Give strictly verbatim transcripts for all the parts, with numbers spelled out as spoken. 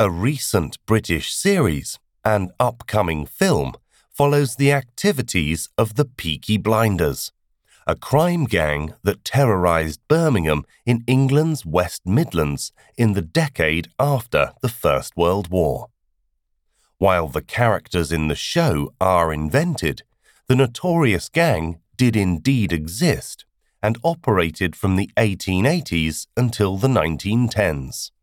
A recent British series and upcoming film follows the activities of the Peaky Blinders, a crime gang that terrorised Birmingham in England's West Midlands in the decade after the First World War. While the characters in the show are invented, the notorious gang did indeed exist and operated from the eighteen eighties until the nineteen tens.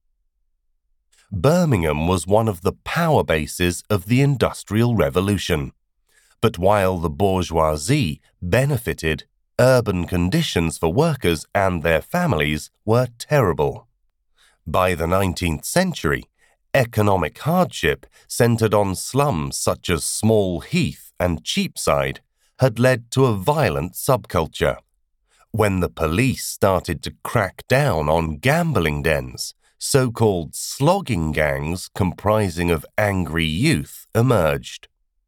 Birmingham was one of the power bases of the Industrial Revolution, but while the bourgeoisie benefited, urban conditions for workers and their families were terrible. By the nineteenth century, economic hardship centred on slums such as Small Heath and Cheapside had led to a violent subculture. When the police started to crack down on gambling dens, so-called slogging gangs comprising of angry youth emerged.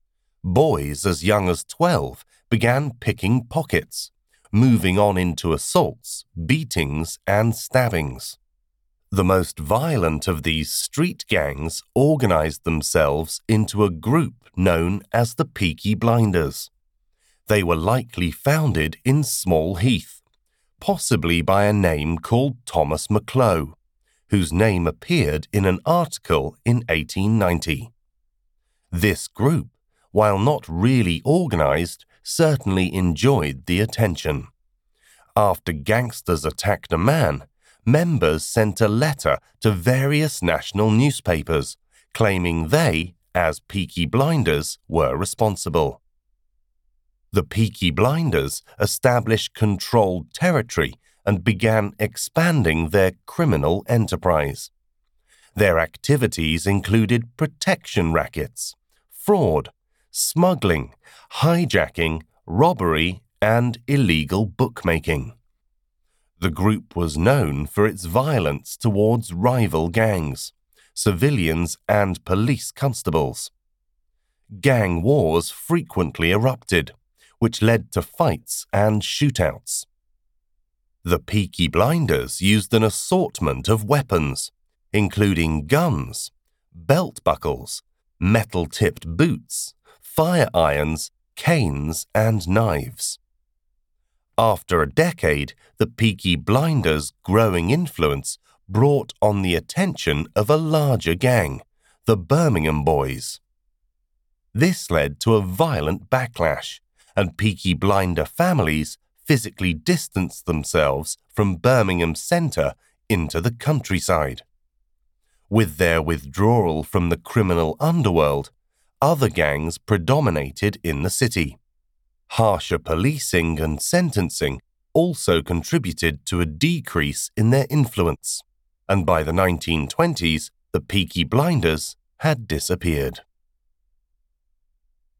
Boys as young as twelve began picking pockets, moving on into assaults, beatings, and stabbings. The most violent of these street gangs organized themselves into a group known as the Peaky Blinders. They were likely founded in Small Heath, possibly by a name called Thomas McClough, whose name appeared in an article in eighteen ninety. This group, while not really organized, certainly enjoyed the attention. After gangsters attacked a man, members sent a letter to various national newspapers, claiming they, as Peaky Blinders, were responsible. The Peaky Blinders established controlled territory and began expanding their criminal enterprise. Their activities included protection rackets, fraud, smuggling, hijacking, robbery, and illegal bookmaking. The group was known for its violence towards rival gangs, civilians, and police constables. Gang wars frequently erupted, which led to fights and shootouts. The Peaky Blinders used an assortment of weapons, including guns, belt buckles, metal-tipped boots, fire irons, canes, and knives. After a decade, the Peaky Blinders' growing influence brought on the attention of a larger gang, the Birmingham Boys. This led to a violent backlash, and Peaky Blinder families physically distanced themselves from Birmingham's centre into the countryside. With their withdrawal from the criminal underworld, other gangs predominated in the city. Harsher policing and sentencing also contributed to a decrease in their influence, and by the nineteen twenties, the Peaky Blinders had disappeared.